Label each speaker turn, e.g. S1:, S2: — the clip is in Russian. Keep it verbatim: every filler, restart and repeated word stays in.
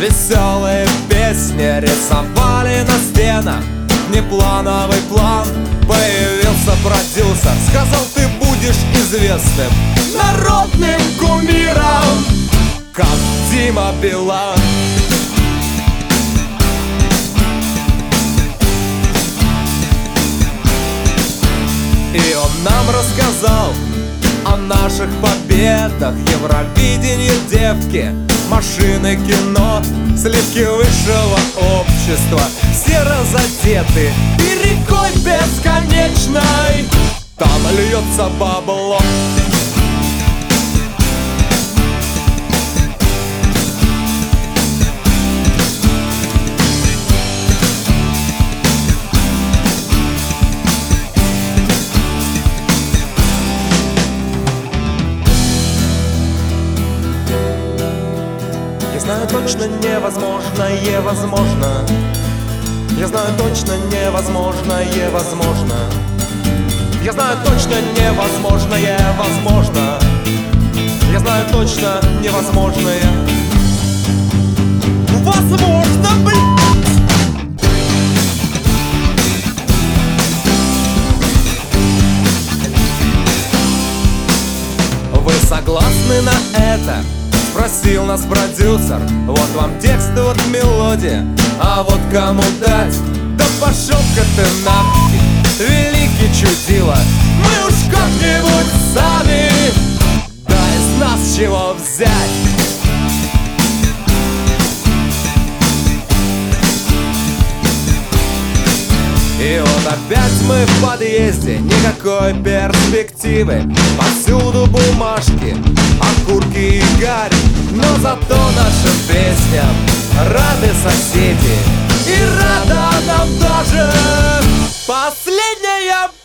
S1: Веселые песни рисовали на стенах. Неплановый план. Появился продюсер, сказал: ты будешь известным народным кумиром, как Дима Билан. И он нам рассказал о наших победах. Евровидение, девки, машины, кино, сливки высшего общества. Все разодеты и рекой бесконечной там льется бабло. Я знаю точно невозможное возможно. Я знаю точно невозможное возможно. Я знаю точно невозможное возможно. Я знаю точно невозможное возможно, блядь. Вы согласны на это? Спросил нас продюсер. Вот вам текст, вот мелодия, а вот кому дать? Да пошел-ка ты нахуй, великий чудило. Мы уж как-нибудь сами, дай с нас чего взять. И вот опять мы в подъезде, никакой перспективы. Повсюду бумажки, окурки и гарь. Но зато нашим песням рады соседи. И рада нам даже последняя